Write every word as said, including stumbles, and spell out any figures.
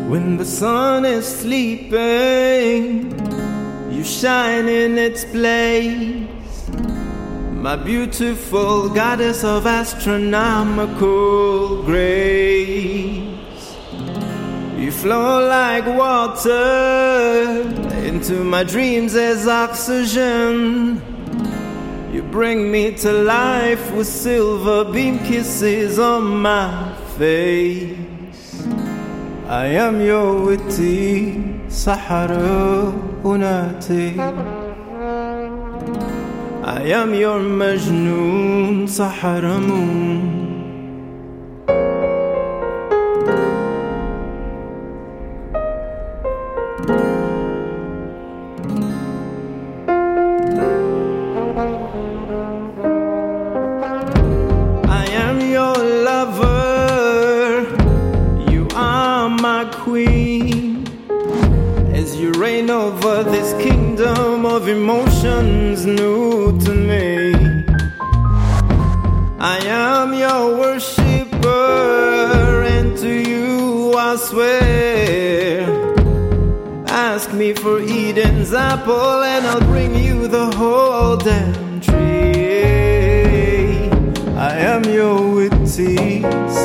When the sun is sleeping, you shine in its place. My beautiful goddess of astronomical grace. You flow like water into my dreams as oxygen. You bring me to life with silver beam kisses on my face. I am your witty Sahara Unati. I am your Majnoon Sahara Moon. I am your lover, you are my queen, as you reign over this kingdom of emotions new to me. I am your worshipper, and to you I swear. Ask me for Eden's apple and I'll bring you the whole damn tree. I am your witty